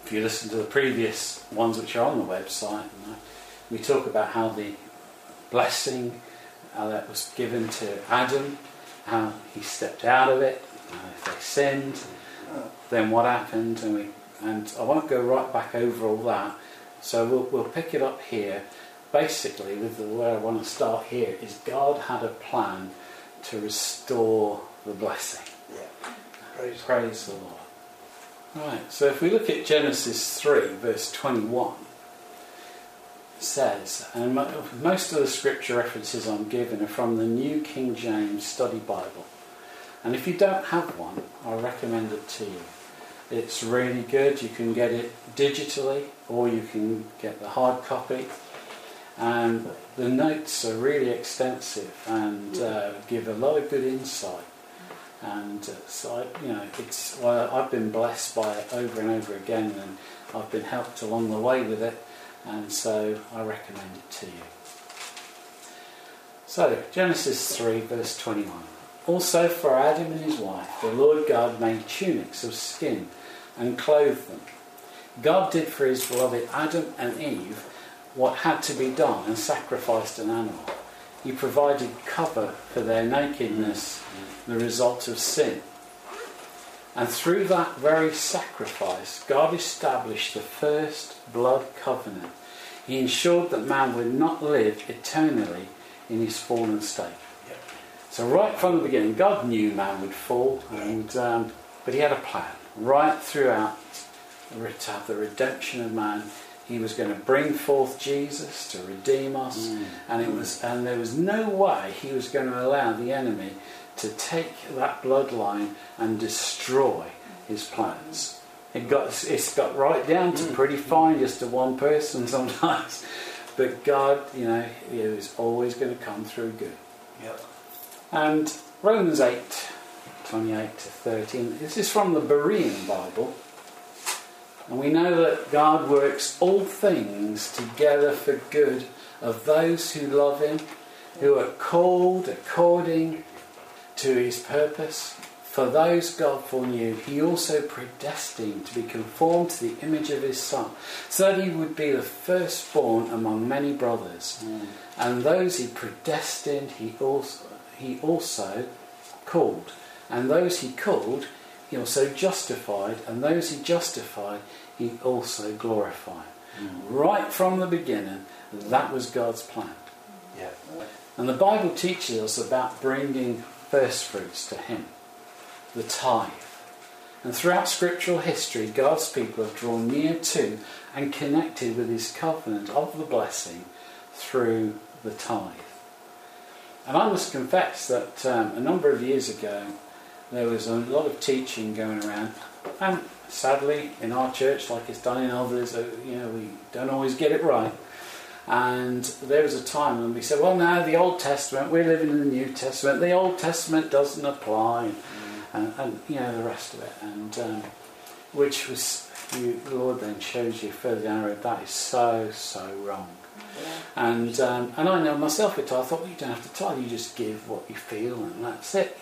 if you listen to the previous ones which are on the website, we talk about how the blessing that was given to Adam, how he stepped out of it, if they sinned, then what happened, and I won't go right back over all that, so we'll pick it up here. Basically, with where I want to start here is God had a plan to restore the blessing. Yeah. Praise the Lord. Right, so if we look at Genesis 3, verse 21, it says, and most of the scripture references I'm given are from the New King James Study Bible. And if you don't have one, I recommend it to you. It's really good. You can get it digitally or you can get the hard copy. And the notes are really extensive and give a lot of good insight. And so I've been blessed by it over and over again, and I've been helped along the way with it, and so I recommend it to you. So Genesis 3 verse 21. Also for Adam and his wife the Lord God made tunics of skin and clothed them. God did for his beloved Adam and Eve what had to be done and sacrificed an animal. He provided cover for their nakedness, the result of sin. And through that very sacrifice, God established the first blood covenant. He ensured that man would not live eternally in his fallen state. So right from the beginning, God knew man would fall, but he had a plan. Right throughout to have the redemption of man, he was going to bring forth Jesus to redeem us, and there was no way he was going to allow the enemy to take that bloodline and destroy his plans. It's got right down to pretty fine, just to one person sometimes, but God, he was always going to come through good. Yep. And Romans 8:28 to 13. This is from the Berean Bible. And we know that God works all things together for good of those who love him, who are called according to his purpose. For those God foreknew, he also predestined to be conformed to the image of his Son, so that he would be the firstborn among many brothers. And those he predestined, he also called. And those he called, he also justified, and those he justified, he also glorified. Right from the beginning, that was God's plan. Yeah. And the Bible teaches us about bringing first fruits to him, the tithe. And throughout scriptural history, God's people have drawn near to and connected with his covenant of the blessing through the tithe. And I must confess that a number of years ago, there was a lot of teaching going around, and sadly in our church, like it's done in others, we don't always get it right. And there was a time when we said, well, now the Old Testament, we're living in the New Testament, the Old Testament doesn't apply, and the rest of it, and which was, the Lord then shows you further down the road, that is so wrong. Yeah. And I know myself at times, I thought, well, you don't have to tithe, you just give what you feel, and that's it,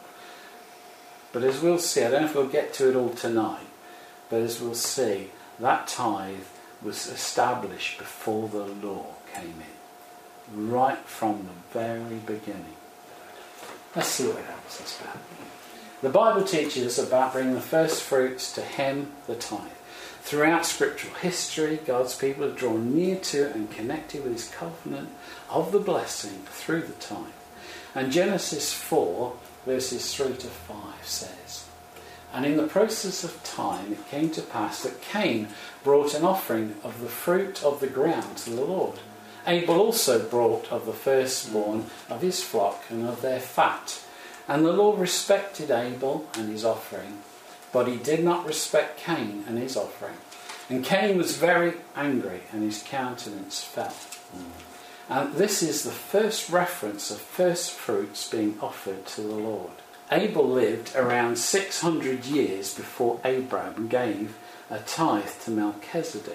But as we'll see, I don't know if we'll get to it all tonight, but as we'll see, that tithe was established before the law came in, right from the very beginning. Let's see what else is about. The Bible teaches us about bringing the first fruits to him, the tithe. Throughout scriptural history, God's people have drawn near to and connected with his covenant of the blessing through the tithe. And Genesis 4, verses 3 to 5 says, and in the process of time it came to pass that Cain brought an offering of the fruit of the ground to the Lord. Abel also brought of the firstborn of his flock and of their fat. And the Lord respected Abel and his offering, but he did not respect Cain and his offering. And Cain was very angry, and his countenance fell. And this is the first reference of first fruits being offered to the Lord. Abel lived around 600 years before Abraham gave a tithe to Melchizedek,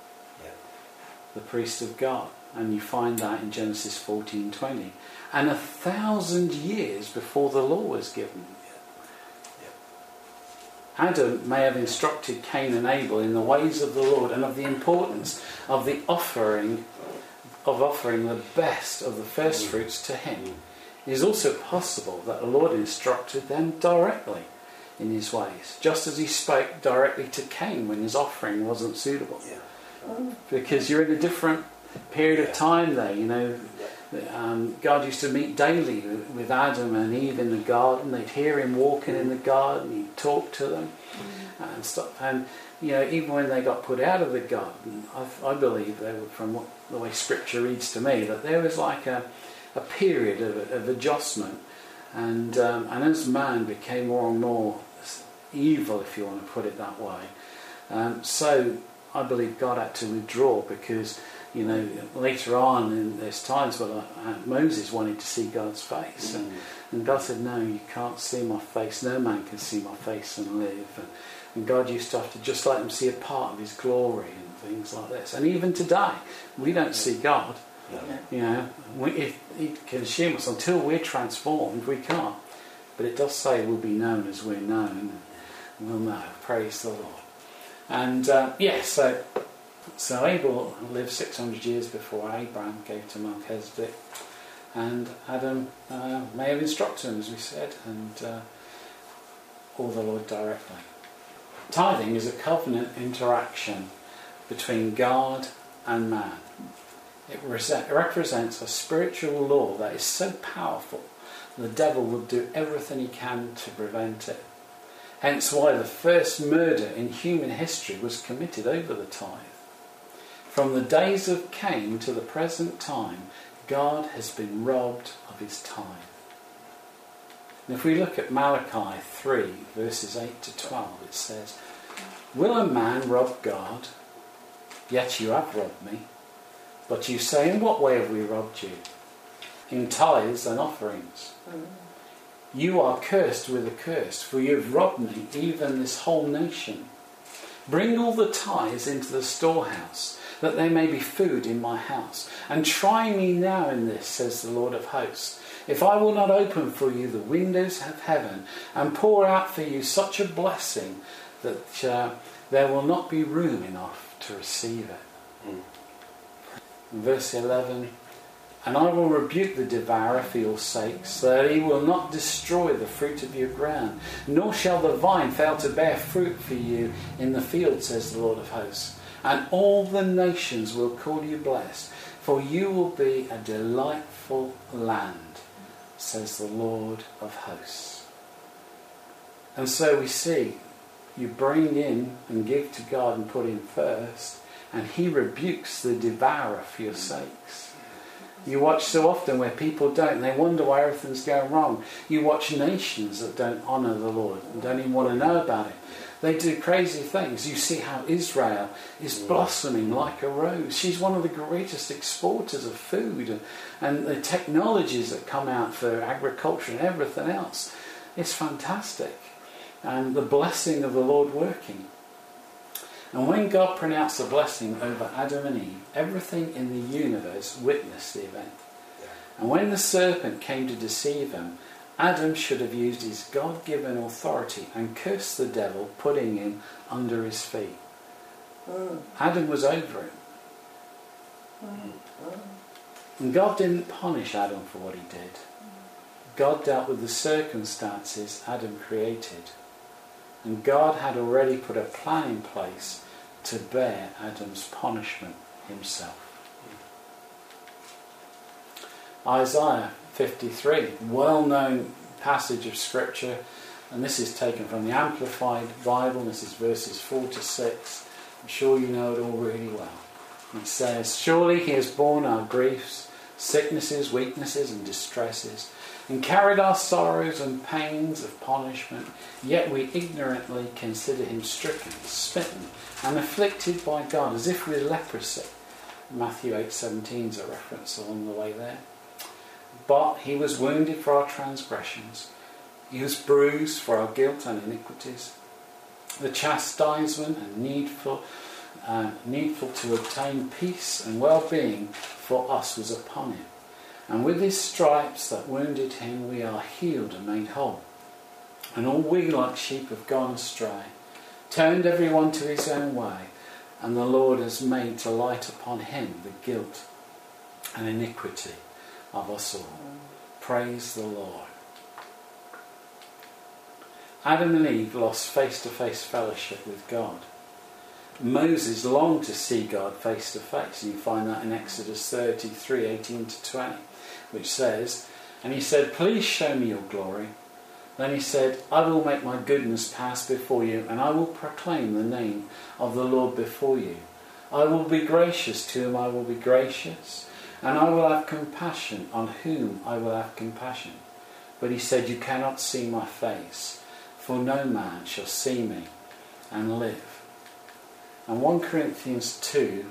the priest of God. And you find that in Genesis 14:20. And 1,000 years before the law was given. Adam may have instructed Cain and Abel in the ways of the Lord and of the importance of the offering the best of the first fruits to him. It is also possible that the Lord instructed them directly in his ways, just as he spoke directly to Cain when his offering wasn't suitable. Because you're in a different period of time there, you know. God used to meet daily with Adam and Eve in the garden. They'd hear him walking in the garden, he'd talk to them and stuff. And you know, even when they got put out of the garden, I believe they were, from the way Scripture reads to me, that there was like a period of adjustment, and as man became more and more evil, if you want to put it that way, so I believe God had to withdraw, because you know, later on there's times where Moses wanted to see God's face, and God said, no, you can't see my face, no man can see my face and live. And God used to have to just let him see a part of his glory and things like this. And even today, we don't see God. You know, if he can assume us until we're transformed, we can't. But it does say we'll be known as we're known, and we'll know. Praise the Lord. And so Abel lived 600 years before Abraham gave to Melchizedek, and Adam may have instructed him, as we said, and or the Lord directly. Tithing is a covenant interaction between God and man. It represents a spiritual law that is so powerful the devil will do everything he can to prevent it. Hence why the first murder in human history was committed over the tithe. From the days of Cain to the present time, God has been robbed of his tithe. And if we look at Malachi 3, verses 8 to 12, it says, "Will a man rob God? Yet you have robbed me. But you say, in what way have we robbed you? In tithes and offerings. You are cursed with a curse, for you have robbed me, even this whole nation. Bring all the tithes into the storehouse, that there may be food in my house. And try me now in this, says the Lord of hosts, if I will not open for you the windows of heaven and pour out for you such a blessing that there will not be room enough to receive it." Verse 11, "And I will rebuke the devourer for your sakes, so that he will not destroy the fruit of your ground, nor shall the vine fail to bear fruit for you in the field, says the Lord of hosts. And all the nations will call you blessed, for you will be a delightful land, says the Lord of hosts." And so we see, you bring in and give to God and put in first, and he rebukes the devourer for your sakes. You watch so often where people don't, and they wonder why everything's going wrong. You watch nations that don't honour the Lord and don't even want to know about it. They do crazy things. You see how Israel is blossoming like a rose. She's one of the greatest exporters of food, and the technologies that come out for agriculture and everything else. It's fantastic. And the blessing of the Lord working. And when God pronounced the blessing over Adam and Eve, everything in the universe witnessed the event. And when the serpent came to deceive him, Adam should have used his God-given authority and cursed the devil, putting him under his feet. Adam was over him. And God didn't punish Adam for what he did. God dealt with the circumstances Adam created. And God had already put a plan in place to bear Adam's punishment himself. Isaiah 53, well-known passage of Scripture, and this is taken from the Amplified Bible. This is verses 4 to 6. I'm sure you know it all really well. It says, "Surely he has borne our griefs, sicknesses, weaknesses and distresses, and carried our sorrows and pains of punishment, yet we ignorantly consider him stricken, smitten, and afflicted by God, as if with leprosy." Matthew 8:17 is a reference along the way there. "But he was wounded for our transgressions, he was bruised for our guilt and iniquities. The chastisement and needful to obtain peace and well-being for us was upon him. And with his stripes that wounded him, we are healed and made whole. And all we like sheep have gone astray. turned everyone to his own way, and the Lord has made to light upon him the guilt and iniquity of us all. Praise the Lord. Adam and Eve lost face-to-face fellowship with God. Moses longed to see God face to face. You find that in Exodus 33, 18 to 20, which says, and he said, please show me your glory. Then he said, I will make my goodness pass before you, and I will proclaim the name of the Lord before you. I will be gracious to whom I will be gracious, and I will have compassion on whom I will have compassion. But he said, you cannot see my face, for no man shall see me and live. And 1 Corinthians 2,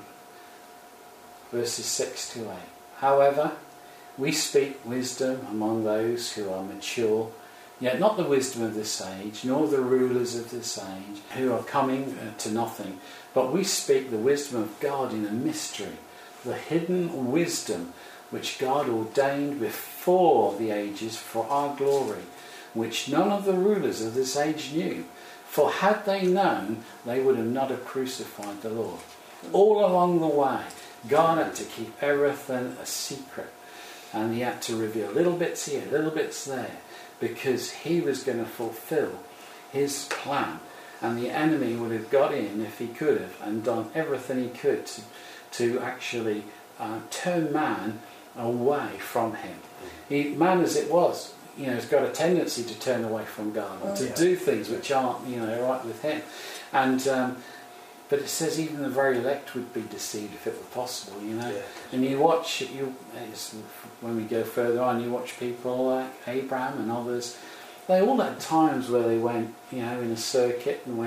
verses 6 to 8. However, we speak wisdom among those who are mature, yet not the wisdom of this age, nor the rulers of this age, who are coming to nothing. But we speak the wisdom of God in a mystery, the hidden wisdom which God ordained before the ages for our glory, which none of the rulers of this age knew. For had they known, they would have not have crucified the Lord. All along the way, God had to keep everything a secret. And he had to reveal little bits here, little bits there, because he was going to fulfill his plan. And the enemy would have got in, if he could have, and done everything he could to actually turn man away from him. Man as it was, has got a tendency to turn away from God and to do things which aren't, right with him. And but it says even the very elect would be deceived if it were possible, Yeah. And you watch, when we go further on, you watch people like Abraham and others. They all had times where they went, in a circuit and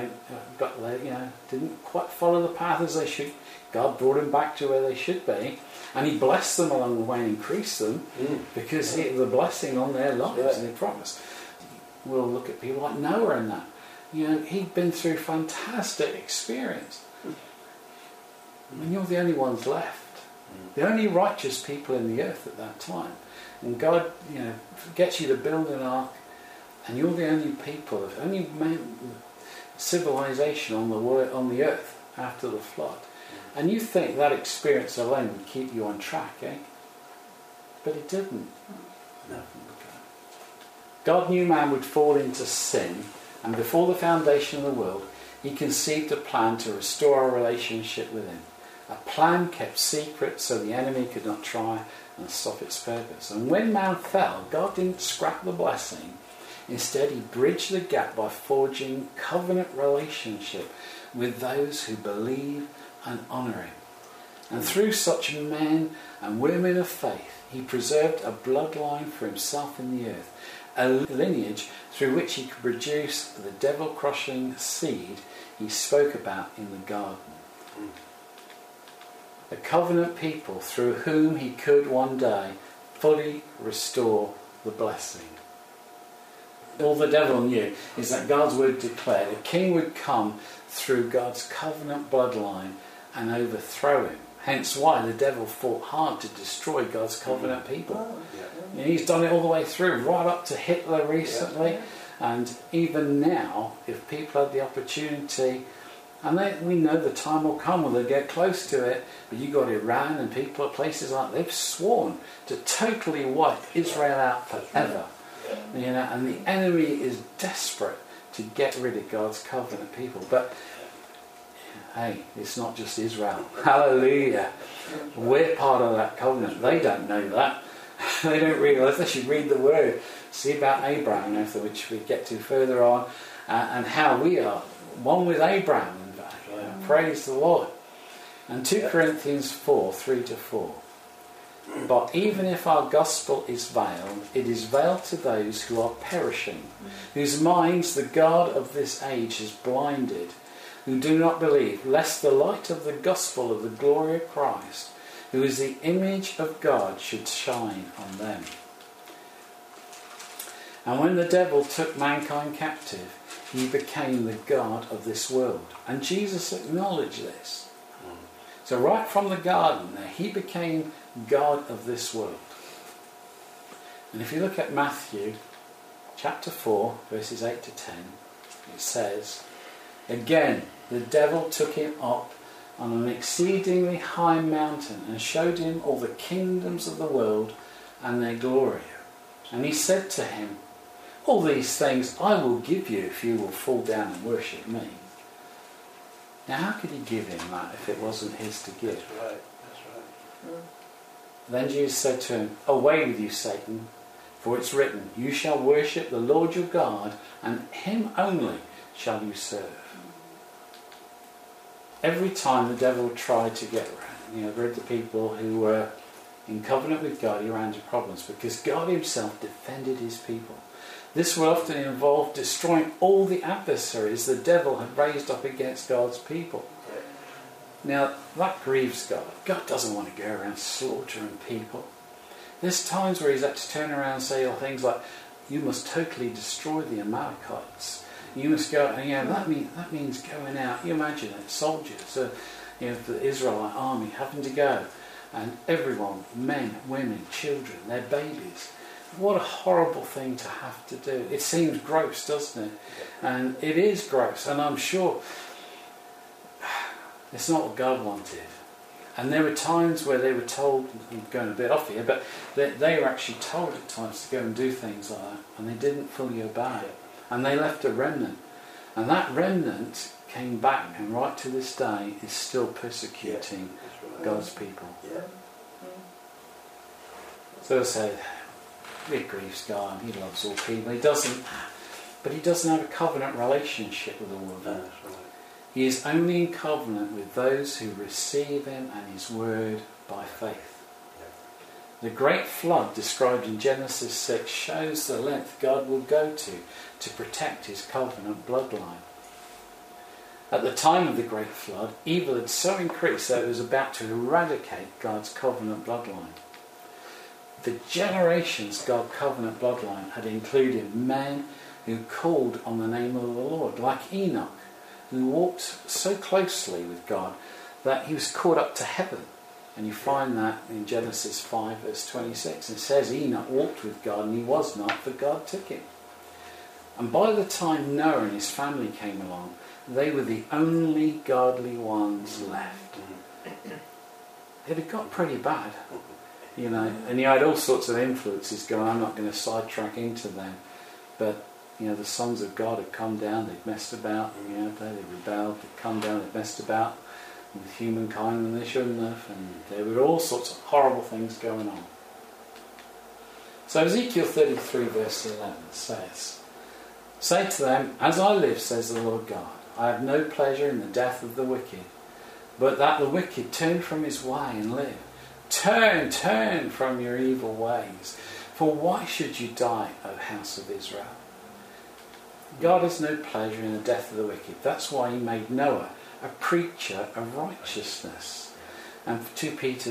didn't quite follow the path as they should. God brought them back to where they should be, and he blessed them along the way and increased them because the blessing on their lives, and he promised. We'll look at people like Noah and that. He'd been through fantastic experience. And you're the only ones left. The only righteous people in the earth at that time. And God, gets you to build an ark, and you're the only people, the only civilization on the earth after the flood. And you think that experience alone would keep you on track, eh? But it didn't. No. God knew man would fall into sin, and before the foundation of the world, he conceived a plan to restore our relationship with him. A plan kept secret so the enemy could not try and stop its purpose. And when man fell, God didn't scrap the blessing. Instead, he bridged the gap by forging covenant relationship with those who believe and honour him. And through such men and women of faith, he preserved a bloodline for himself in the earth, a lineage through which he could produce the devil-crushing seed he spoke about in the garden. A covenant people through whom he could one day fully restore the blessing. All the devil knew is that God's word declared a king would come through God's covenant bloodline and overthrow him. Hence why the devil fought hard to destroy God's covenant people. And he's done it all the way through, right up to Hitler recently. And even now, if people had the opportunity, and we know the time will come when they get close to it, but you've got Iran and people at places like that, they've sworn to totally wipe Israel out forever. And the enemy is desperate to get rid of God's covenant people. But hey, it's not just Israel. Hallelujah. We're part of that covenant. They don't know that. They don't realise. They should read the word. See about Abraham, which we get to further on, and how we are one with Abraham. Praise the Lord. And 2 Corinthians 4, 3-4. But even if our gospel is veiled, it is veiled to those who are perishing, whose minds the God of this age has blinded, who do not believe, lest the light of the gospel of the glory of Christ, who is the image of God, should shine on them. And when the devil took mankind captive, he became the God of this world. And Jesus acknowledged this. So right from the garden there, he became God of this world. And if you look at Matthew chapter 4, verses 8 to 10, it says, Again, the devil took him up on an exceedingly high mountain and showed him all the kingdoms of the world and their glory. And he said to him, all these things I will give you if you will fall down and worship me. Now how could he give him that if it wasn't his to give? That's right. That's right. Then Jesus said to him, away with you, Satan, for it's written, you shall worship the Lord your God, and him only shall you serve. Every time the devil tried to get rid of the people who were in covenant with God, he ran into problems because God himself defended his people. This would often involve destroying all the adversaries the devil had raised up against God's people. Now, that grieves God. God doesn't want to go around slaughtering people. There's times where he's had to turn around and say things like, you must totally destroy the Amalekites. You must go, and that means going out. You imagine it, soldiers, the Israelite army having to go, and everyone, men, women, children, their babies. What a horrible thing to have to do. It seems gross, doesn't it? And it is gross, and I'm sure it's not what God wanted. And there were times where they were told, I'm going a bit off here, but they were actually told at times to go and do things like that, and they didn't fully obey. And they left a remnant. And that remnant came back, and right to this day is still persecuting God's people. Yeah. So I said, it grieves God. He loves all people. He doesn't have a covenant relationship with all of them. That's right. He is only in covenant with those who receive him and his word by faith. The great flood described in Genesis 6 shows the length God will go to protect his covenant bloodline. At the time of the great flood, evil had so increased that it was about to eradicate God's covenant bloodline. The generations God's covenant bloodline had included men who called on the name of the Lord, like Enoch, who walked so closely with God that he was caught up to heaven. And you find that in Genesis 5 verse 26. It says Enoch walked with God and he was not, for God took him. And by the time Noah and his family came along, they were the only godly ones left. It had got pretty bad, and he had all sorts of influences going. I'm not going to sidetrack into them, but the sons of God had come down, they'd messed about, they rebelled, they'd come down, they'd messed about with humankind and they shouldn't have, and there were all sorts of horrible things going on. So Ezekiel 33 verse 11 says, say to them, as I live, says the Lord God, I have no pleasure in the death of the wicked, but that the wicked turn from his way and live. Turn from your evil ways, for why should you die, O house of Israel? God has no pleasure in the death of the wicked. That's why he made Noah a preacher of righteousness. And 2 Peter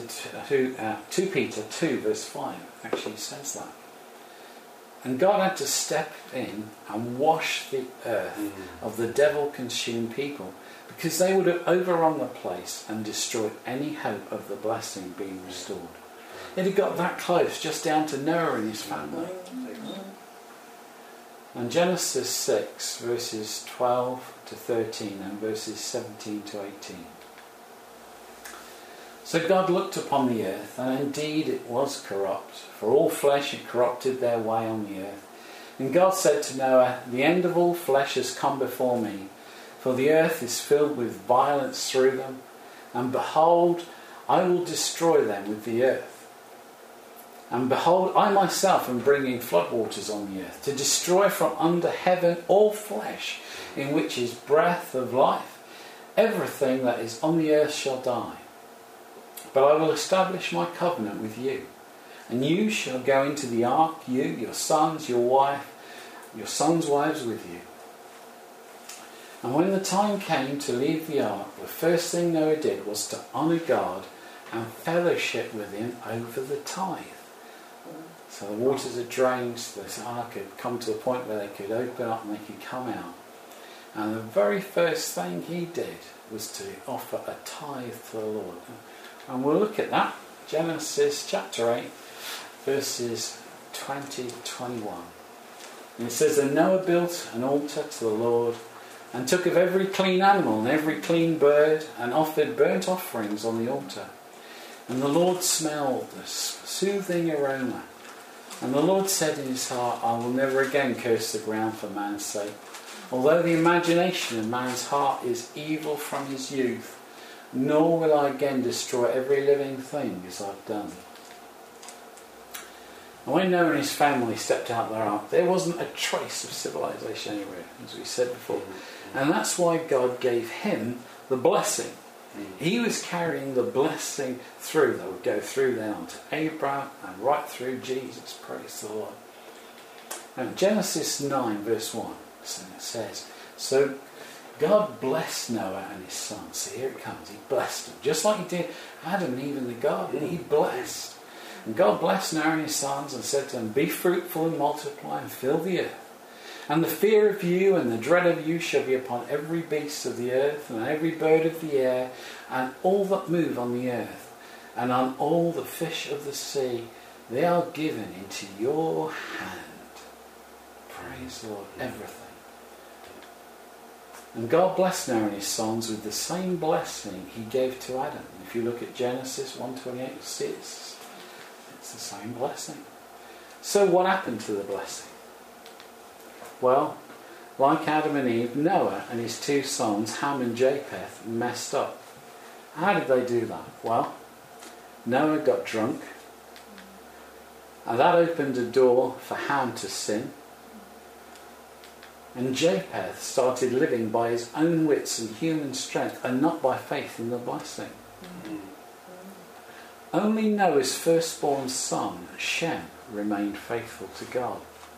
2 verse 5 actually says that. And God had to step in and wash the earth of the devil-consumed people, because they would have overrun the place and destroyed any hope of the blessing being restored. It had got that close, just down to Noah and his family. And Genesis 6 verses 12 to 13 and verses 17 to 18. So God looked upon the earth, and indeed it was corrupt, for all flesh had corrupted their way on the earth. And God said to Noah, the end of all flesh has come before me, for the earth is filled with violence through them, and behold, I will destroy them with the earth. And behold, I myself am bringing floodwaters on the earth, to destroy from under heaven all flesh, in which is breath of life. Everything that is on the earth shall die. But I will establish my covenant with you, and you shall go into the ark, you, your sons, your wife, your sons' wives with you. And when the time came to leave the ark, the first thing Noah did was to honour God and fellowship with him over the tithe. So the waters had drained, the ark had come to a point where they could open up and they could come out. And the very first thing he did was to offer a tithe to the Lord. And we'll look at that. Genesis chapter 8, verses 20 to 21. And it says, and Noah built an altar to the Lord and took of every clean animal and every clean bird and offered burnt offerings on the altar. And the Lord smelled the soothing aroma. And the Lord said in his heart, I will never again curse the ground for man's sake. Although the imagination of man's heart is evil from his youth, nor will I again destroy every living thing as I've done. And when Noah and his family stepped out of their ark, there wasn't a trace of civilization anywhere, as we said before. And that's why God gave him the blessing. He was carrying the blessing through that would go through down to Abraham and right through Jesus. Praise the Lord. And Genesis 9 verse 1 says, so God blessed Noah and his sons. So here it comes. He blessed them. Just like he did Adam and Eve in the garden. He blessed. And God blessed Noah and his sons and said to them, be fruitful and multiply and fill the earth. And the fear of you and the dread of you shall be upon every beast of the earth and every bird of the air and all that move on the earth and on all the fish of the sea. They are given into your hand. Praise the Lord. Everything. And God blessed Noah and his sons with the same blessing he gave to Adam. If you look at Genesis 1:28, you'll see it's the same blessing. So what happened to the blessing? Well, like Adam and Eve, Noah and his two sons, Ham and Japheth, messed up. How did they do that? Well, Noah got drunk, and that opened a door for Ham to sin. And Japheth started living by his own wits and human strength and not by faith in the blessing. Only Noah's firstborn son, Shem, remained faithful to God.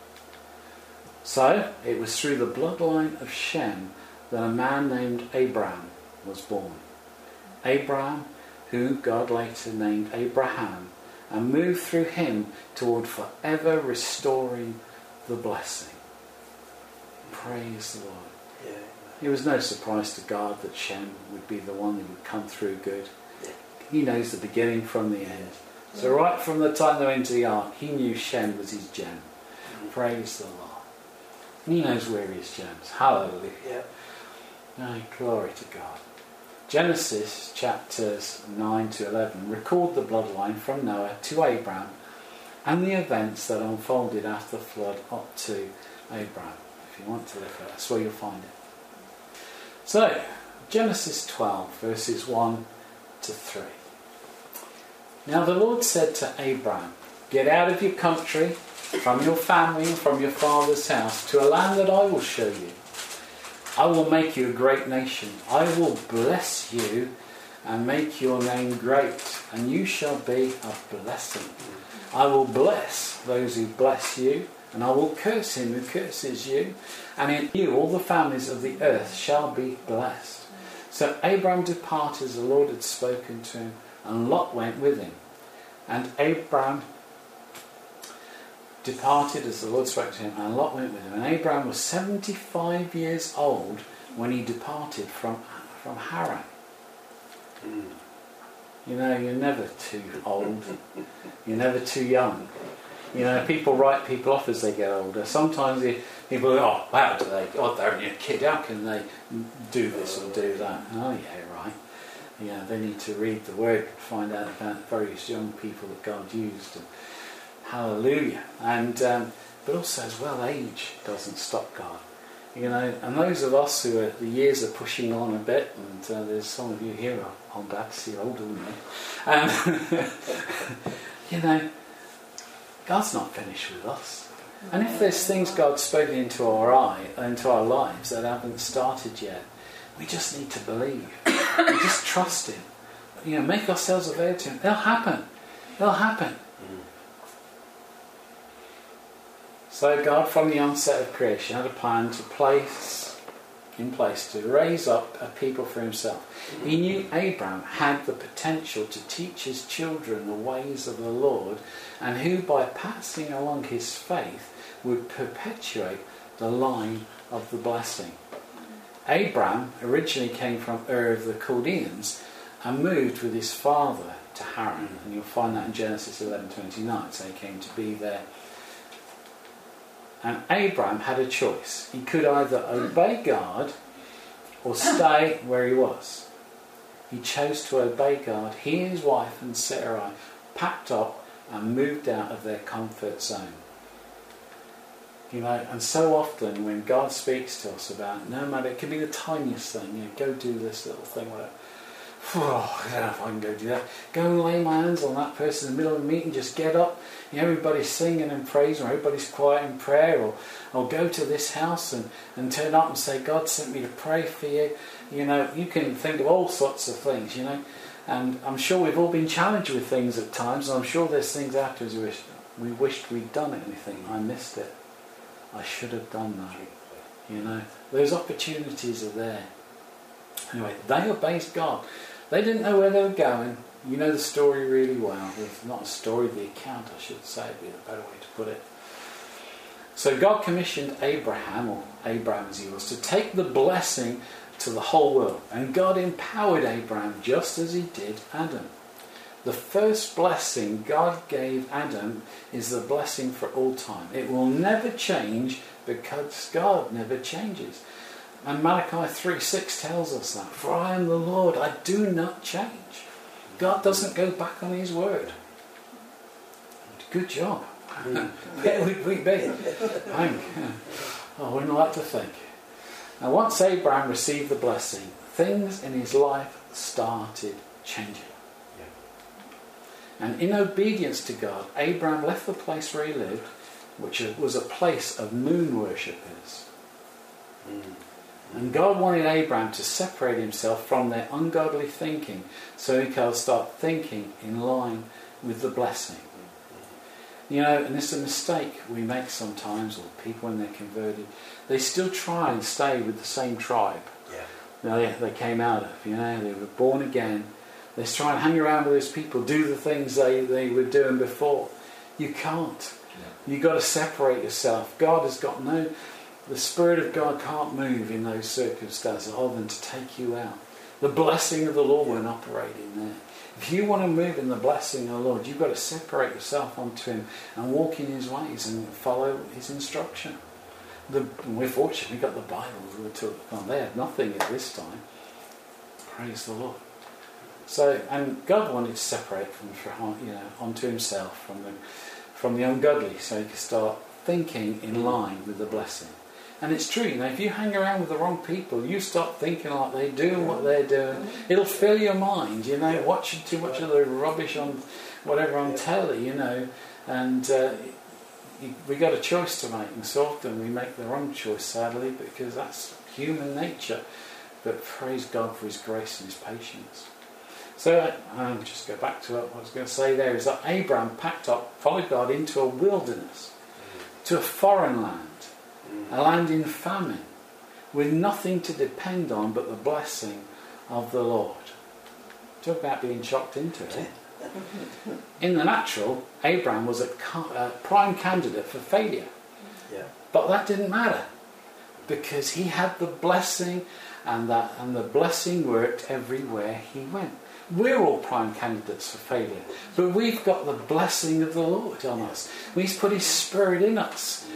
So, it was through the bloodline of Shem that a man named Abraham was born. Abraham, who God later named Abraham, and moved through him toward forever restoring the blessing. Praise the Lord. Yeah. It was no surprise to God that Shem would be the one who would come through good. He knows the beginning from the end. So right from the time they went to the ark, he knew Shem was his gem. Praise the Lord. And he knows where his gems. Hallelujah. Yeah. Oh, glory to God. Genesis chapters 9 to 11 record the bloodline from Noah to Abraham and the events that unfolded after the flood up to Abraham. If you want to look at it, that's where you'll find it. So, Genesis 12 verses 1 to 3. Now the Lord said to Abraham, get out of your country, from your family and from your father's house, to a land that I will show you. I will make you a great nation. I will bless you and make your name great, and you shall be a blessing. I will bless those who bless you, and I will curse him who curses you, and in you all the families of the earth shall be blessed. So Abraham departed as the Lord had spoken to him, and Lot went with him. And Abraham departed as the Lord spoke to him, and Lot went with him. And Abraham was 75 years old when he departed from Haran. You know, you're never too old. You're never too young. You know, people write people off as they get older. Sometimes people go, oh, wow, they're only a kid. How can they do this or do that? Oh, yeah, right. Yeah, they need to read the Word, find out about various young people that God used. And hallelujah. And but also as well, age doesn't stop God. You know, and those of us who are, the years are pushing on a bit, and there's some of you here are I'm glad to see you're older than me. You know, God's not finished with us. And if there's things God's spoken into our lives that haven't started yet, we just need to believe. We just trust Him. You know, make ourselves available to Him. They'll happen. They'll happen. So God, from the onset of creation, had a plan to place to raise up a people for Himself. He knew Abraham had the potential to teach his children the ways of the Lord, and who, by passing along his faith, would perpetuate the line of the blessing. Abraham originally came from Ur of the Chaldeans and moved with his father to Haran, and you'll find that in Genesis 11:29. So he came to be there. And Abraham had a choice. He could either obey God or stay where he was. He chose to obey God. He and his wife and Sarai packed up and moved out of their comfort zone. You know, and so often when God speaks to us about, no matter, it can be the tiniest thing, you know, go do this little thing, whatever. Oh, I don't know if I can go do that. Go and lay my hands on that person in the middle of the meeting, just get up, you know, everybody's singing and praising, or everybody's quiet in prayer, or go to this house and turn up and say, God sent me to pray for you. You know, you can think of all sorts of things, you know, and I'm sure we've all been challenged with things at times, and I'm sure there's things afterwards we wished we'd done anything. I missed it. I should have done that. You know, those opportunities are there. Anyway, they obeyed God. They didn't know where they were going. You know the story really well. It's not a story, the account, I should say, would be a better way to put it. So God commissioned Abraham, or Abraham as he was, to take the blessing to the whole world. And God empowered Abraham just as he did Adam. The first blessing God gave Adam is the blessing for all time. It will never change because God never changes. And Malachi 3:6 tells us that. For I am the Lord, I do not change. God doesn't go back on his word. Good job. Where would we be? I wouldn't like to think. Now once Abraham received the blessing, things in his life started changing. And in obedience to God, Abraham left the place where he lived, which was a place of moon worshippers. And God wanted Abraham to separate himself from their ungodly thinking so he could start thinking in line with the blessing. You know, and this is a mistake we make sometimes, or people when they're converted, they still try and stay with the same tribe they came out of. You know, they were born again. They try and hang around with those people, do the things they were doing before. You can't. You've got to separate yourself. God has got the Spirit of God can't move in those circumstances other than to take you out. The blessing of the Lord won't operate in there. If you want to move in the blessing of the Lord, you've got to separate yourself onto him and walk in his ways and follow his instruction. We're fortunate we've got the Bible. They had nothing at this time. Praise the Lord. So, and God wanted to separate onto himself from the ungodly, so he could start thinking in line with the blessing. And it's true, you know, if you hang around with the wrong people, you start thinking like they do what they're doing. It'll fill your mind, you know, watching too much of the rubbish on telly, you know, and we got a choice to make, and so often we make the wrong choice, sadly, because that's human nature. But praise God for his grace and his patience. So I'll just go back to what I was going to say there, is that Abraham packed up, followed God into a wilderness, to a foreign land, a land in famine, with nothing to depend on but the blessing of the Lord. Talk about being shocked into it. In the natural, Abraham was a prime candidate for failure. But that didn't matter, because he had the blessing, and the blessing worked everywhere he went. We're all prime candidates for failure, but we've got the blessing of the Lord on us. He's put his Spirit in us.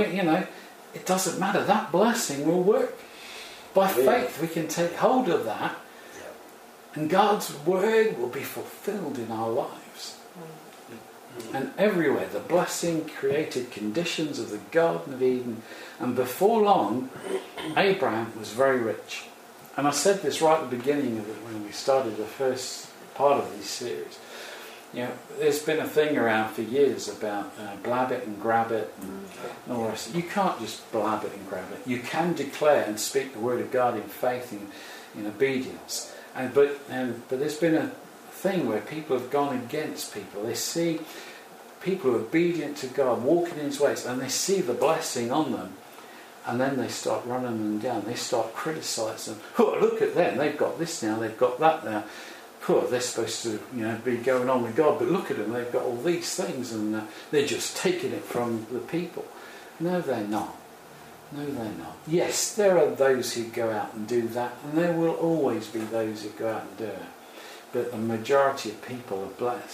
It doesn't matter. That blessing will work. By faith, we can take hold of that, and God's word will be fulfilled in our lives. And everywhere, the blessing created conditions of the Garden of Eden, and before long, Abraham was very rich. And I said this right at the beginning of it when we started the first part of this series. You know, there's been a thing around for years about blab it and grab it and all the rest. You can't just blab it and grab it. You can declare and speak the word of God in faith and in obedience. But there's been a thing where people have gone against people. They see people who are obedient to God, walking in his ways, and they see the blessing on them. And then they start running them down. They start criticising. Oh, look at them. They've got this now. They've got that now. Oh, they're supposed to, be going on with God. But look at them. They've got all these things, and they're just taking it from the people. No, they're not. No, they're not. Yes, there are those who go out and do that, and there will always be those who go out and do it. But the majority of people are blessed.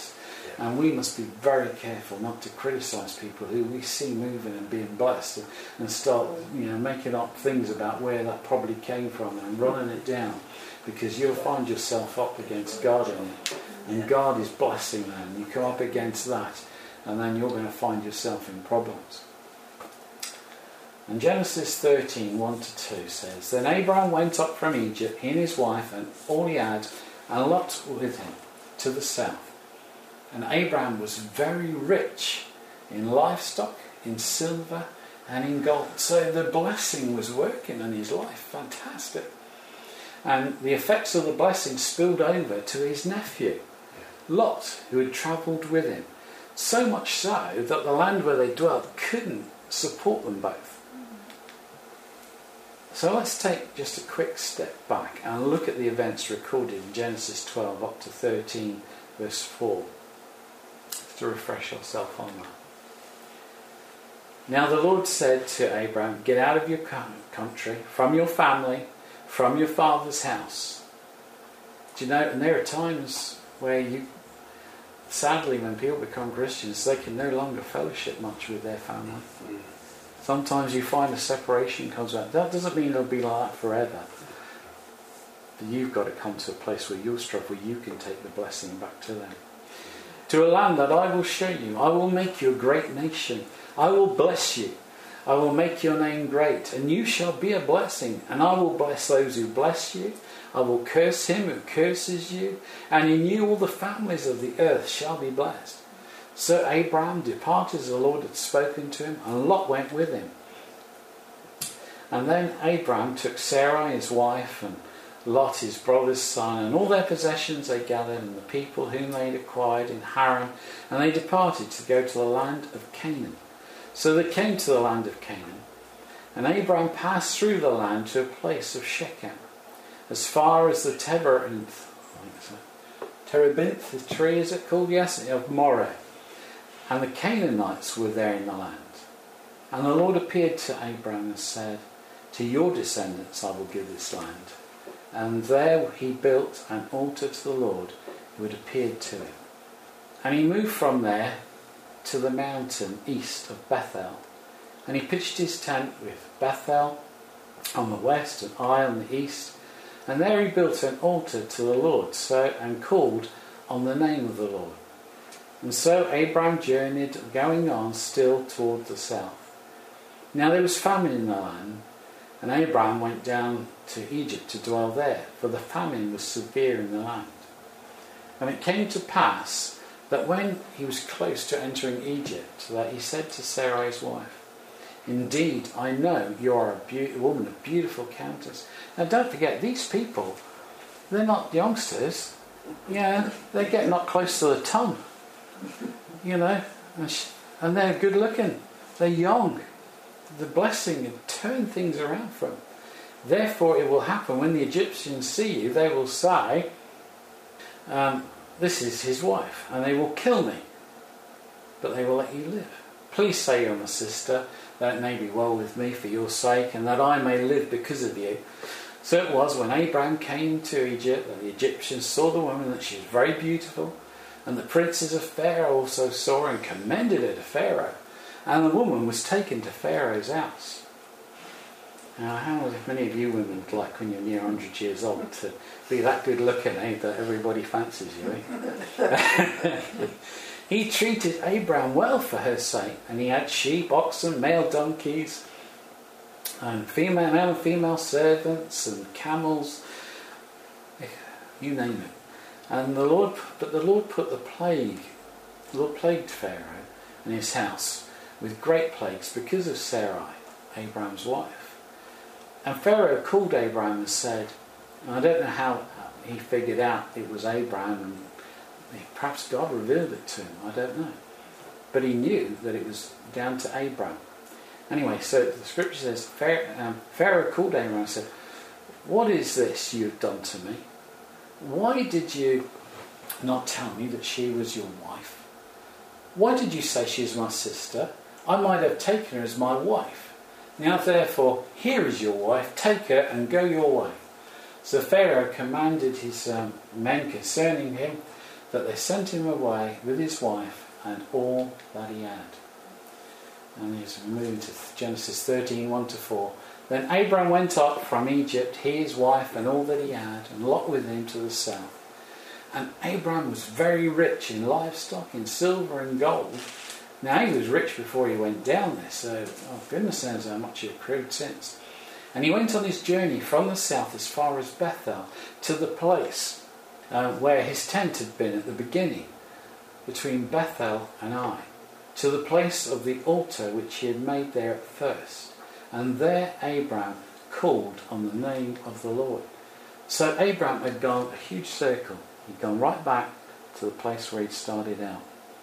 And we must be very careful not to criticise people who we see moving and being blessed and start, making up things about where that probably came from and running it down, because you'll find yourself up against God in it, and God is blessing them. You come up against that, and then you're going to find yourself in problems. And Genesis 13, 1-2 says, Then Abraham went up from Egypt, he and his wife, and all he had, and Lot with him, to the south. And Abraham was very rich in livestock, in silver, and in gold. So the blessing was working in his life. Fantastic. And the effects of the blessing spilled over to his nephew, Lot, who had travelled with him. So much so that the land where they dwelt couldn't support them both. So let's take just a quick step back and look at the events recorded in Genesis 12 up to 13 verse 4 to refresh ourselves on that. Now the Lord said to Abraham, Get out of your country, from your family, from your father's house. Do you know, and there are times where sadly when people become Christians, they can no longer fellowship much with their family. Sometimes you find a separation comes out. That doesn't mean it'll be like that forever. But you've got to come to a place where you're struck, where you can take the blessing back to them. To a land that I will show you. I will make you a great nation. I will bless you. I will make your name great. And you shall be a blessing. And I will bless those who bless you. I will curse him who curses you. And in you all the families of the earth shall be blessed. So Abraham departed as the Lord had spoken to him, and Lot went with him. And then Abraham took Sarai his wife, and Lot his brother's son, and all their possessions they gathered, and the people whom they had acquired in Haran, and they departed to go to the land of Canaan. So they came to the land of Canaan, and Abraham passed through the land to a place of Shechem, as far as the terebinth tree, is it called? Yes, of Moreh. And the Canaanites were there in the land. And the Lord appeared to Abraham and said, To your descendants I will give this land. And there he built an altar to the Lord who had appeared to him. And he moved from there to the mountain east of Bethel. And he pitched his tent with Bethel on the west and Ai on the east. And there he built an altar to the Lord, and called on the name of the Lord. And so Abraham journeyed, going on still toward the south. Now there was famine in the land, and Abraham went down to Egypt to dwell there, for the famine was severe in the land. And it came to pass that when he was close to entering Egypt, that he said to Sarai's wife, Indeed, I know you are a woman of beautiful countenance. Now don't forget, these people, they're not youngsters. Yeah, they get not close to the ton. And they're good looking. They're young. The blessing had turned things around for them. Therefore it will happen when the Egyptians see you, they will say, this is his wife, and they will kill me, but they will let you live. Please say you're my sister, that it may be well with me for your sake, and that I may live because of you. So it was when Abraham came to Egypt that the Egyptians saw the woman, that she was very beautiful. And the princes of Pharaoh also saw her and commended her to Pharaoh. And the woman was taken to Pharaoh's house. Now, how many of you women would like when you're near 100 years old to be that good looking, that everybody fancies you? He treated Abraham well for her sake, and he had sheep, oxen, male donkeys, and male and female servants, and camels, you name it. And the Lord put the Lord plagued Pharaoh and his house with great plagues because of Sarai, Abraham's wife. And Pharaoh called Abraham and said, and I don't know how he figured out it was Abraham, and perhaps God revealed it to him, I don't know. But he knew that it was down to Abraham. Anyway, so the scripture says, Pharaoh called Abraham and said, What is this you've done to me? Why did you not tell me that she was your wife? Why did you say she is my sister? I might have taken her as my wife. Now therefore, here is your wife, take her and go your way. So Pharaoh commanded his men concerning him, that they sent him away with his wife and all that he had. And he's moving to Genesis 13, 1-4. Then Abram went up from Egypt, he, his wife, and all that he had, and Lot with him to the south. And Abram was very rich in livestock, in silver and gold. Now he was rich before he went down there, so goodness knows how much he accrued since. And he went on his journey from the south as far as Bethel, to the place where his tent had been at the beginning, between Bethel and Ai, to the place of the altar which he had made there at first. And there Abram called on the name of the Lord. So Abram had gone a huge circle. He'd gone right back to the place where he'd started out.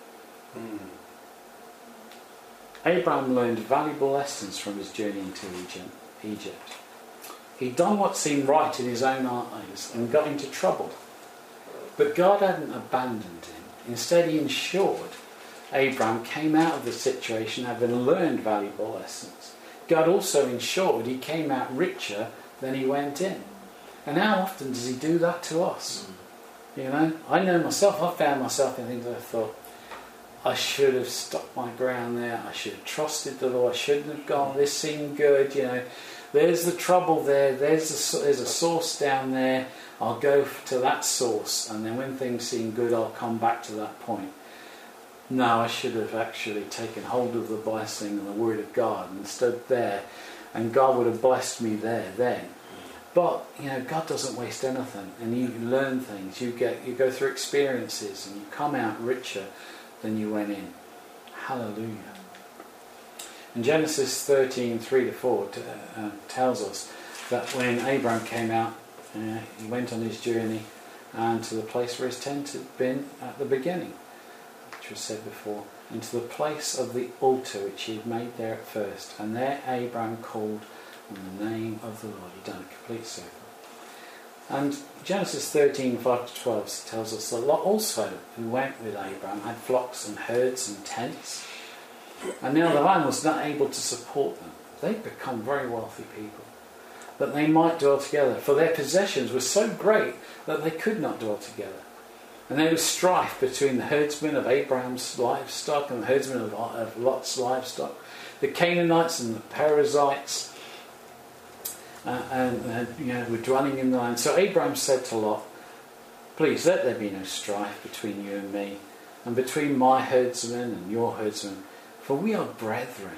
Abram learned valuable lessons from his journey into Egypt. He'd done what seemed right in his own eyes and got into trouble. But God hadn't abandoned him. Instead, he ensured Abram came out of the situation having learned valuable lessons. God also ensured he came out richer than he went in. And how often does he do that to us? You know, I know myself, I found myself in things I thought, I should have stuck my ground there, I should have trusted the Lord, I shouldn't have gone, this seemed good, you know, there's the trouble there, there's a source down there, I'll go to that source, and then when things seem good I'll come back to that point. No, I should have actually taken hold of the blessing and the Word of God and stood there, and God would have blessed me there then. But, you know, God doesn't waste anything, and you learn things, you go through experiences, and you come out richer than you went in. Hallelujah. And Genesis 13, 3-4 tells us that when Abram came out, he went on his journey and to the place where his tent had been at the beginning, which was said before, and to the place of the altar which he had made there at first. And there Abram called on the name of the Lord. He'd done a complete circle. And Genesis 13, 5-12 tells us that Lot also, who went with Abram, had flocks and herds and tents. And now the land was not able to support them. They'd become very wealthy people, that they might dwell together, for their possessions were so great that they could not dwell together. And there was strife between the herdsmen of Abraham's livestock and the herdsmen of Lot's livestock, the Canaanites and the Perizzites, were dwelling in the land. So Abraham said to Lot, please let there be no strife between you and me, and between my herdsmen and your herdsmen, for we are brethren.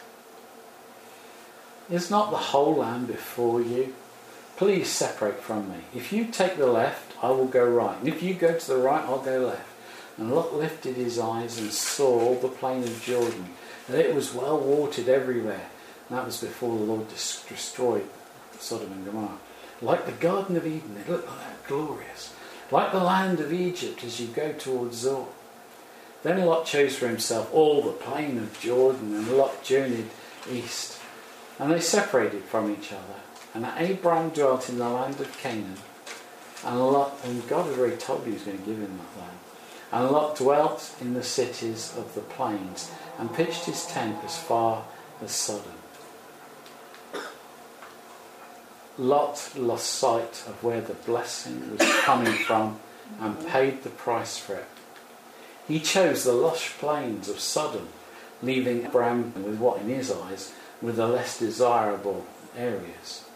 Is not the whole land before you? Please separate from me. If you take the left, I will go right, and if you go to the right, I'll go left. And Lot lifted his eyes and saw all the plain of Jordan, and it was well watered everywhere. And that was before the Lord destroyed Sodom and Gomorrah. Like the Garden of Eden, it looked like that, glorious. Like the land of Egypt as you go towards Zoar. Then Lot chose for himself all the plain of Jordan, and Lot journeyed east. And they separated from each other. And Abram dwelt in the land of Canaan. And God had already told you he was going to give him that land. And Lot dwelt in the cities of the plains, and pitched his tent as far as Sodom. Lot lost sight of where the blessing was coming from and paid the price for it. He chose the lush plains of Sodom, leaving Abram with what in his eyes were the less desirable areas.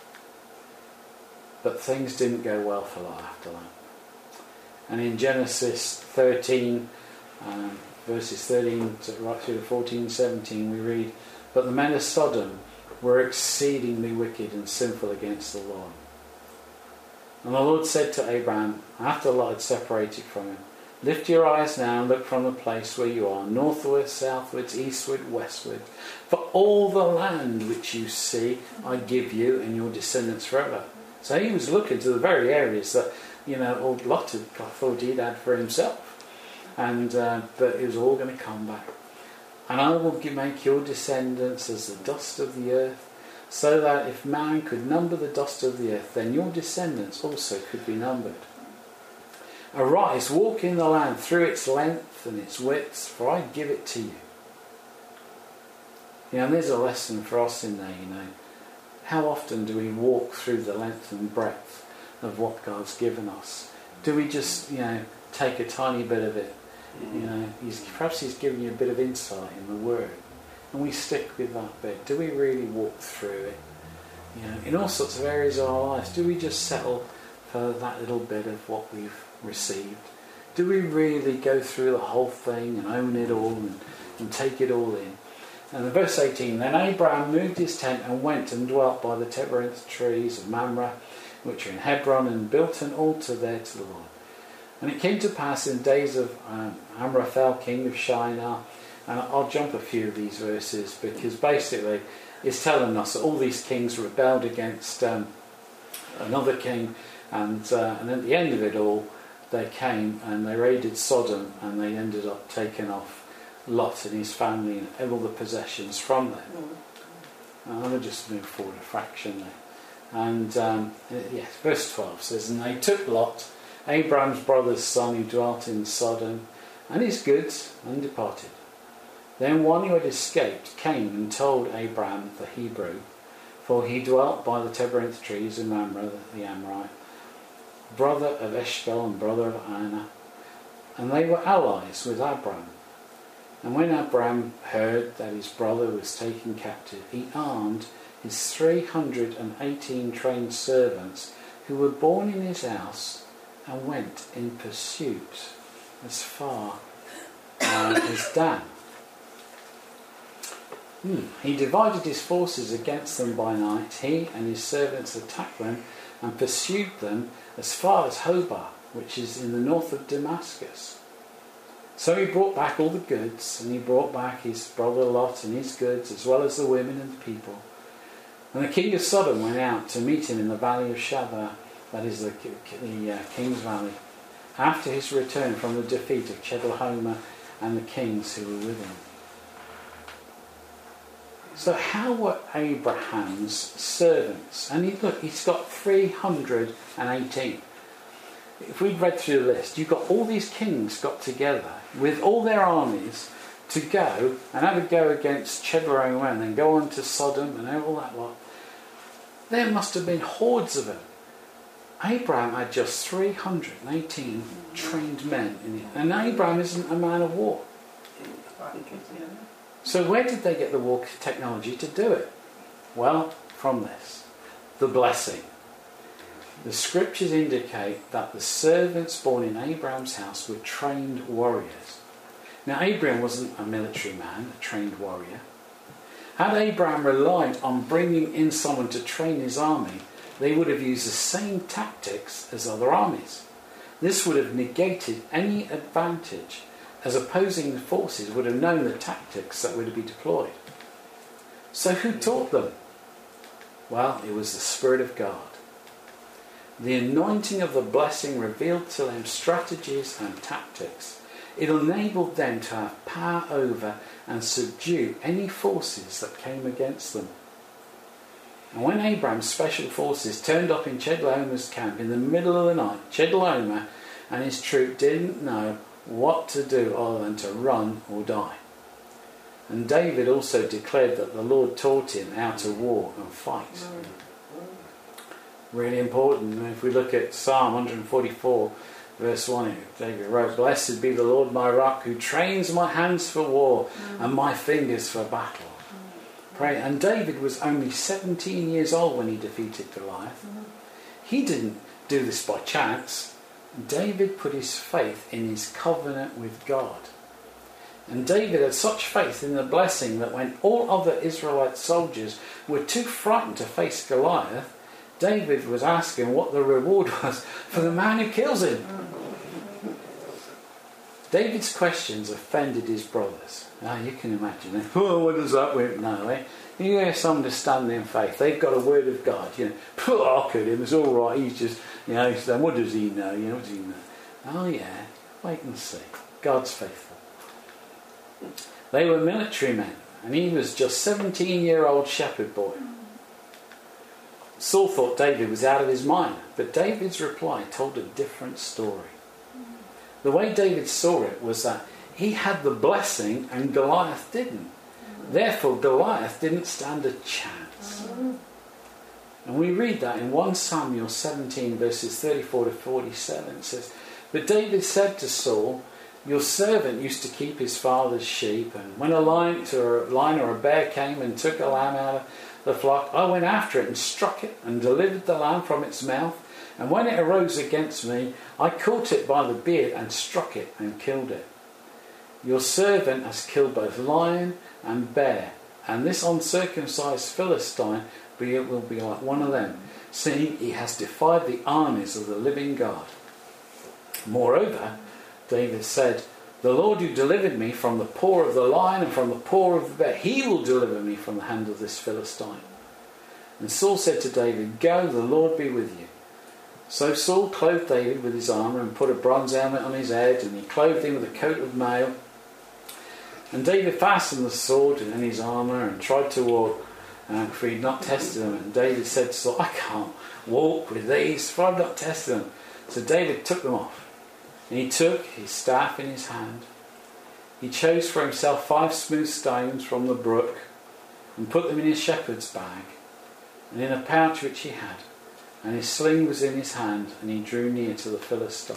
But things didn't go well for Lot after that. And in Genesis 13, verses 13 right through to 14, 17, we read, but the men of Sodom were exceedingly wicked and sinful against the Lord. And the Lord said to Abraham, after Lot had separated from him, lift your eyes now and look from the place where you are, northward, southwards, eastward, westward. For all the land which you see, I give you and your descendants forever. So he was looking to the very areas that, old Lot had thought he'd had for himself. But it was all going to come back. And I will make your descendants as the dust of the earth, so that if man could number the dust of the earth, then your descendants also could be numbered. Arise, walk in the land through its length and its width, for I give it to you. And there's a lesson for us in there, How often do we walk through the length and breadth of what God's given us? Do we just, take a tiny bit of it. You know, perhaps he's giving you a bit of insight in the Word. And we stick with that bit. Do we really walk through it? You know, in all sorts of areas of our lives, do we just settle for that little bit of what we've received? Do we really go through the whole thing and own it all and take it all in? And in verse 18, then Abraham moved his tent and went and dwelt by the terebinth trees of Mamre, which are in Hebron, and built an altar there to the Lord. And it came to pass in the days of Amraphel, king of Shinar, and I'll jump a few of these verses because basically it's telling us that all these kings rebelled against another king, and at the end of it all, they came and they raided Sodom, and they ended up taking off Lot and his family and all the possessions from them. I'm going to just move forward a fraction there. And yes, verse 12 says, and they took Lot, Abraham's brother's son, who dwelt in Sodom, and his goods, and departed. Then one who had escaped came and told Abraham the Hebrew, for he dwelt by the terebinth trees in Mamre the Amorite, brother of Eshcol and brother of Anna, and they were allies with Abraham. And when Abraham heard that his brother was taken captive, he armed his 318 trained servants who were born in his house, and went in pursuit as far as Dan. He divided his forces against them by night. He and his servants attacked them and pursued them as far as Hobah, which is in the north of Damascus. So he brought back all the goods, and he brought back his brother Lot and his goods, as well as the women and the people. And the king of Sodom went out to meet him in the valley of Shaveh, that is the king's valley, after his return from the defeat of Chedorlaomer and the kings who were with him. So how were Abraham's servants? And he's got 318. If we'd read through the list, you've got all these kings got together with all their armies to go and have a go against Chedorlaomer and then go on to Sodom and all that lot. There must have been hordes of them. Abraham had just 318 trained men in it. And Abraham isn't a man of war. So where did they get the war technology to do it? Well, from this. The blessing. The scriptures indicate that the servants born in Abraham's house were trained warriors. Now, Abraham wasn't a military man, a trained warrior. Had Abraham relied on bringing in someone to train his army, they would have used the same tactics as other armies. This would have negated any advantage, as opposing forces would have known the tactics that were to be deployed. So who taught them? Well, it was the Spirit of God. The anointing of the blessing revealed to them strategies and tactics. It enabled them to have power over and subdue any forces that came against them. And when Abraham's special forces turned up in Chedorlaomer's camp in the middle of the night, Chedorlaomer and his troop didn't know what to do other than to run or die. And David also declared that the Lord taught him how to war and fight. Really important. And if we look at Psalm 144 verse 1, David wrote, "Blessed be the Lord my rock, who trains my hands for war and my fingers for battle." Pray. And David was only 17 years old when he defeated Goliath. He didn't do this by chance. David put his faith in his covenant with God. And David had such faith in the blessing that when all other Israelite soldiers were too frightened to face Goliath, David was asking what the reward was for the man who kills him. David's questions offended his brothers. Now you can imagine it. Oh, what does that mean? No, eh? You hear someone to stand in faith. They've got a word of God. I'll kill him. It's all right. He's just, so what does he know? What does he know? Oh yeah, wait and see. God's faithful. They were military men, and he was just 17-year-old shepherd boy. Saul thought David was out of his mind, but David's reply told a different story. The way David saw it was that he had the blessing and Goliath didn't. Therefore, Goliath didn't stand a chance. And we read that in 1 Samuel 17 verses 34 to 47. It says, But David said to Saul, your servant used to keep his father's sheep, and when a lion or a bear came and took a lamb out of the flock, I went after it and struck it and delivered the lamb from its mouth. And when it arose against me, I caught it by the beard and struck it and killed it. Your servant has killed both lion and bear, and this uncircumcised Philistine will be like one of them, seeing he has defied the armies of the living God. Moreover, David said, the Lord who delivered me from the paw of the lion and from the paw of the bear, he will deliver me from the hand of this Philistine. And Saul said to David, go, the Lord be with you. So Saul clothed David with his armour and put a bronze helmet on his head, and he clothed him with a coat of mail. And David fastened the sword in his armour and tried to walk, for he had not tested them. And David said to Saul, I can't walk with these, for I have not tested them. So David took them off, and he took his staff in his hand. He chose for himself 5 smooth stones from the brook, and put them in his shepherd's bag, and in a pouch which he had. And his sling was in his hand, and he drew near to the Philistine.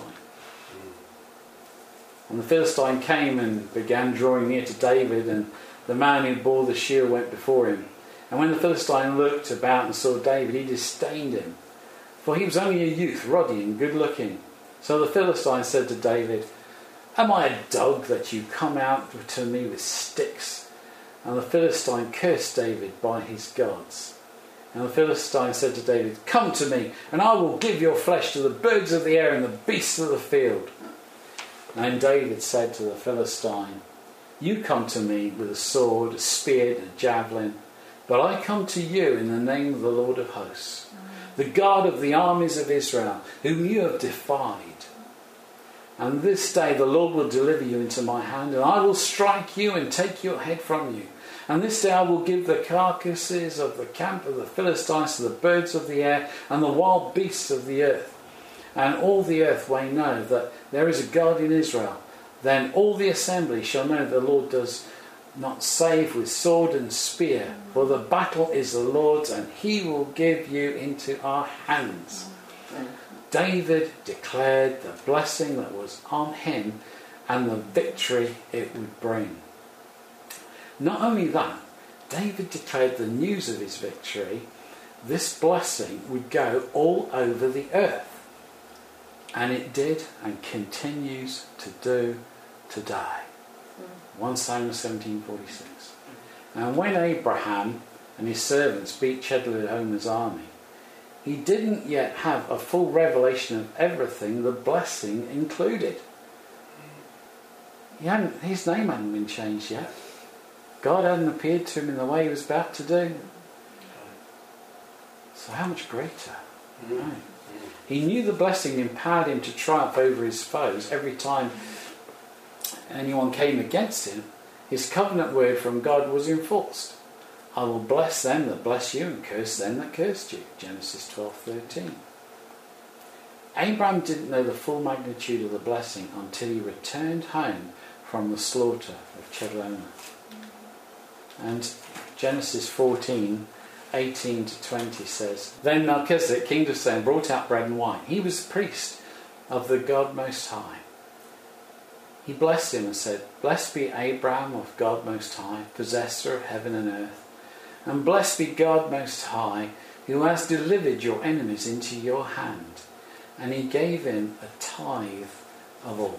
And the Philistine came and began drawing near to David, and the man who bore the shield went before him. And when the Philistine looked about and saw David, he disdained him, for he was only a youth, ruddy and good looking. So the Philistine said to David, am I a dog that you come out to me with sticks? And the Philistine cursed David by his gods. And the Philistine said to David, come to me, and I will give your flesh to the birds of the air and the beasts of the field. And David said to the Philistine, you come to me with a sword, a spear, and a javelin, but I come to you in the name of the Lord of hosts, the God of the armies of Israel, whom you have defied. And this day the Lord will deliver you into my hand, and I will strike you and take your head from you. And this day I will give the carcasses of the camp of the Philistines to the birds of the air and the wild beasts of the earth. And all the earth may know that there is a God in Israel. Then all the assembly shall know the Lord does not save with sword and spear, for the battle is the Lord's, and he will give you into our hands. David declared the blessing that was on him and the victory it would bring. Not only that, David declared the news of his victory. This blessing would go all over the earth. And it did and continues to do today. 1 Samuel 17:46. And when Abraham and his servants beat Chedorlaomer's army, he didn't yet have a full revelation of everything the blessing included. His name hadn't been changed yet. God hadn't appeared to him in the way he was about to do. So how much greater? Right. He knew the blessing empowered him to triumph over his foes every time anyone came against him. His covenant word from God was enforced. I will bless them that bless you and curse them that cursed you. Genesis 12:13. Abraham didn't know the full magnitude of the blessing until he returned home from the slaughter of Chedorlaomer. And Genesis 14:18-20 says, Then Melchizedek, king of Salem, brought out bread and wine. He was priest of the God Most High. He blessed him and said, Blessed be Abraham of God Most High, possessor of heaven and earth. And blessed be God Most High, who has delivered your enemies into your hand. And he gave him a tithe of all.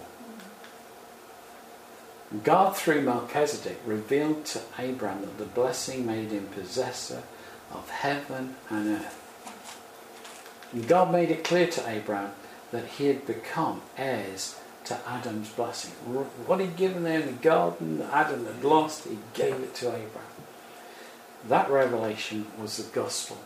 God, through Melchizedek, revealed to Abraham that the blessing made him possessor of heaven and earth. And God made it clear to Abraham that he had become heirs to Adam's blessing. What he'd given there in the garden that Adam had lost, he gave it to Abraham. That revelation was the gospel.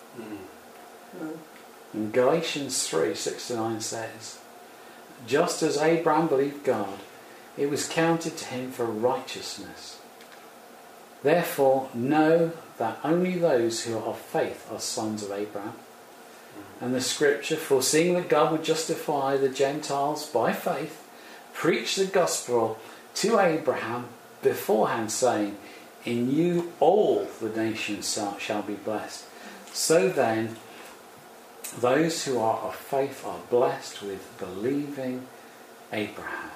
And Galatians 3:6-9 says, Just as Abraham believed God, it was counted to him for righteousness. Therefore, know that only those who are of faith are sons of Abraham. And the scripture, foreseeing that God would justify the Gentiles by faith, preached the gospel to Abraham beforehand, saying, In you all the nations shall be blessed. So then, those who are of faith are blessed with believing Abraham.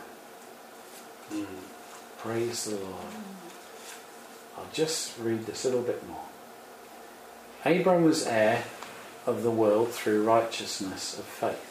Praise the Lord. I'll just read this a little bit more. Abraham was heir of the world through righteousness of faith.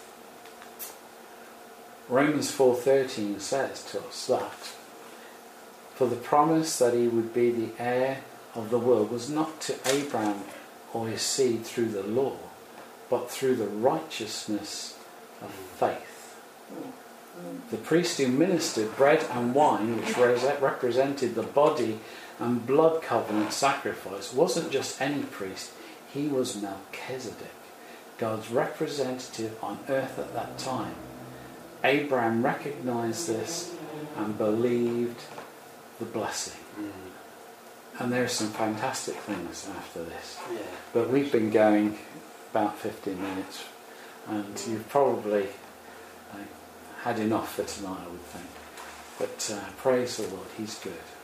Romans 4:13 says to us that for the promise that he would be the heir of the world was not to Abraham or his seed through the law, but through the righteousness of faith. The priest who ministered bread and wine, which represented the body and blood covenant sacrifice, wasn't just any priest. He was Melchizedek, God's representative on earth at that time. Abraham recognized this and believed the blessing. And there are some fantastic things after this. Yeah. But we've been going about 15 minutes, and you've probably had enough for tonight, I would think. But praise the Lord, He's good.